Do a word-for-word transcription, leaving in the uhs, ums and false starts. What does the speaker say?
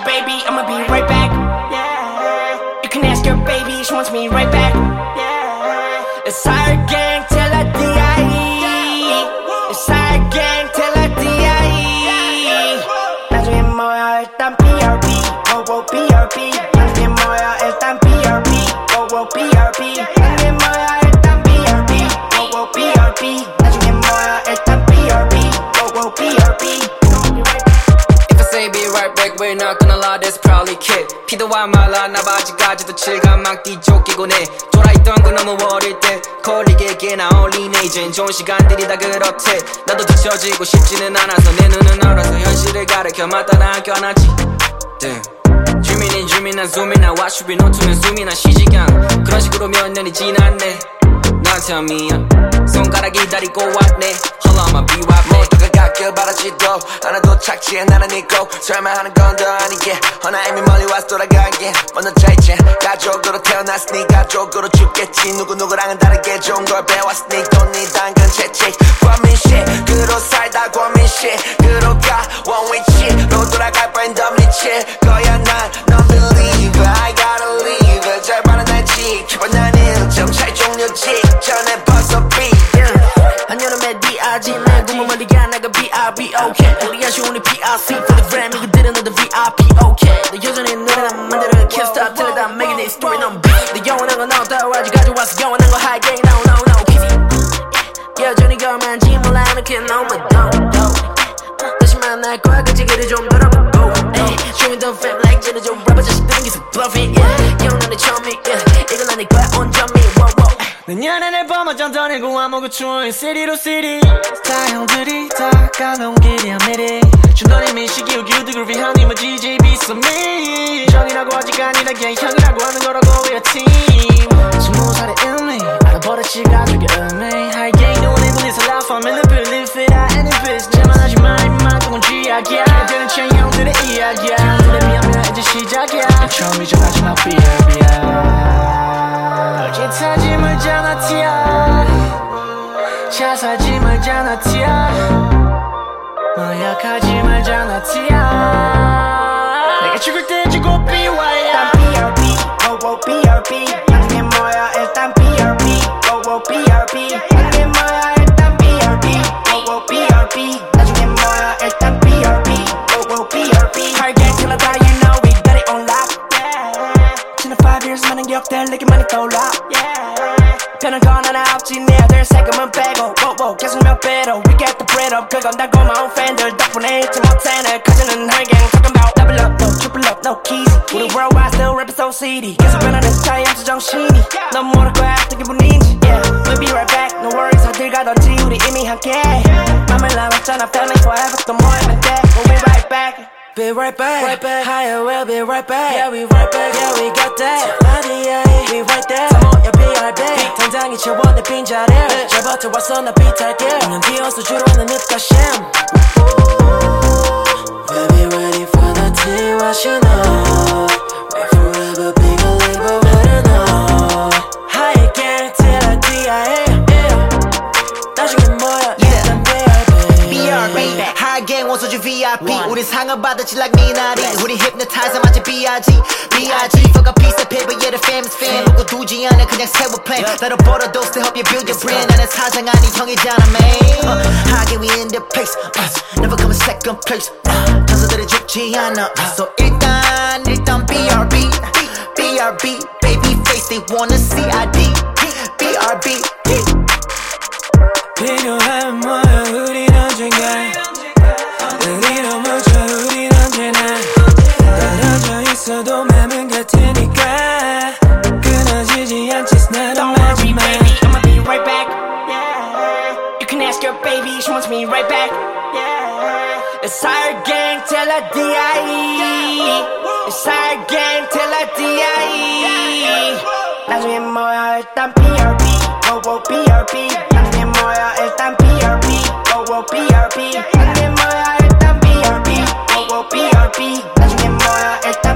baby, I'ma be right back. Yeah. You can ask your baby, she wants me right back. Yeah. It's our gang till I die. It's our gang till I die. 나중에 뭐야 일단 B R B, oh oh B R B. 나중에 뭐야 일단 B R B, oh oh B R B. 나중에 뭐야 일단 B R B, oh oh B R B. 나중에 뭐야 일단 B R B, oh oh B R B. Say be right back, we're not gonna lie, that's probably kid. 피도와 말라 나 아직까지도 칠감막 뒤쫓기곤 해. 돌아있던 그 너무 어릴 때 걸리게 꽤나 어울리네. 이젠 좋은 시간들이 다 그렇대. 나도 뒤처지고 싶지는 않아서 내 눈은 얼어서 현실을 가르쳐 맞따라 안겨놨지. Damn. Dreaming and dreaming, 난 zooming, 나 what should be 노트는 숨이나 쉬지경. 그런 식으로 몇 년이 지났네. 넌 tell me, 손가락 기다리고 왔네. Hold on, my be right back. 모두가 같길 바라지도 않아도 착지해 나는 이고 설마 하는 건 더 아니게 허나 이미 멀리 와서 돌아가긴 먼저 차이지 가족으로 태어났으니 가족으로 죽겠지 누구누구랑은 다르게 좋은 걸 배웠으니 돈이 당근 채찍 권민식으로 살다 권민식으로 가 원위치로 돌아갈 바엔 더 미칠 거야 난 넌 believe I gotta leave 절반은 날 지켜봐 난 일 점 차이 종료 직전에 벌써 beat 한여름에 D R G 내 꿈은 멀리가 나가 B R B okay 우리 아쉬운 P R C for the gram 이거들은 너도 V I P okay 너 여전히 노래 난 만들어 can't stop till 다 make it story 넌 beat 너 영원한 건 없다 아직까지 와서 영원한 거 high game no no no kiss 여전히 걸만지 몰라 이렇게 너무 dope 다시 만날 거야 그 지기를 좀 돌아보고 showing the fame like 쟤는 좀 rapper 자식들은 계속 bluffing yeah 영원한 내 처음이 yeah 이건 아닐 거야 온전히 wow wow 내 연애를 범어전 떠내고 아무것도 추운 city로 city 다 형들이 다 가놓은 길이야 미리 준너니 민식이 우기우드 그룹이 형이 뭐 G J B so me 정이라고 아직 아니라기에 형이라고 하는 거라고 we're team 스무 살의 의미 알아버렸지 가족의 의미 High gang 눈에 분해서 laugh I'm in the belief it I any bitch 제만 하지 마 임마 그건 쥐약이야 되는 취향 형들의 이야기야 형들에 비하면 이제 시작이야 처음이죠 마지막 B R B야 어제타지 말잖아 티야 차 사지 말잖아 티야 마약하지 말잖아 티야 내가 죽을 때 주고 B Y야 일단 B R B, oh oh B R B 나중에 뭐야 일단 B R B, oh oh B R B 나중에 뭐야 일단 B R B, oh oh B R B 나중에 뭐야 일단 B R B, oh oh B R B Hard gang till I die, you know we got it on lock yeah. 지난 five years 많은 기억들 내게 많이 떠올라 yeah. 변한 건 하나 없지 내 아들 세금은 빼고 wow, wow, 계속 몇 배로 we get the bread up 그건 다 고마운 팬들 덕분에 잊지 못해 날 가지는 hard gang talking about double up, no triple up, no keys 우리 worldwide still rapping so city 계속 변하는 스타일 함수 정신이 넌 모를 거야 어떤 기분인지 yeah. We'll be right back, no worries 어딜 가던지 우리 이미 함께 맘을 나왔잖아 feeling forever 또 모이면 돼 We'll be right back Be right back, right back. Higher, we'll be right back. Yeah, we right back. Yeah, we got that. 어디야, we right there. 다 모여 B R B. 당장이 채워 내 빈자리를. 잘 버텨왔어 나 비탈게. 이 년 뒤어서 주로는 입가심. We'll be ready for the tea, what you know. We'll forever be a label, better know. High gang till I D I A. 나중에 뭐야, 일단 B R B. B R B High gang 원소주 V I P 우리 상을 받았지 like 미나리 우리 hypnotizer 마치 B I G B I G fuck a piece of paper yeah the famous fan 누구 두지 않아 그냥 세워 plan 나를 벌어도 still help you build your brand 나는 사장 아니 형이잖아 man uh, High gang we in the place uh, never come in second place uh, 전사들이 죽지 않아 uh, so 일단 일단 B R B B R B baby face they wanna C I D B R B 필요한 뭐야 우린 언젠가 우리로 멈춰 우린 언제나 떨어져 있어도 마음은 같으니까 끊어지지 않지 나는 Don't worry 마지막 baby, I'ma be right back yeah. You can ask your baby, she wants me right back yeah. It's our gang till I D I E It's our gang till I D I E 나중에 뭐야 일단 B R B, oh oh B R B 나중에 뭐야 일단 B R B, oh oh B R B 나중에 뭐야 일단 B R B, oh oh B R B 나중에 뭐야 일단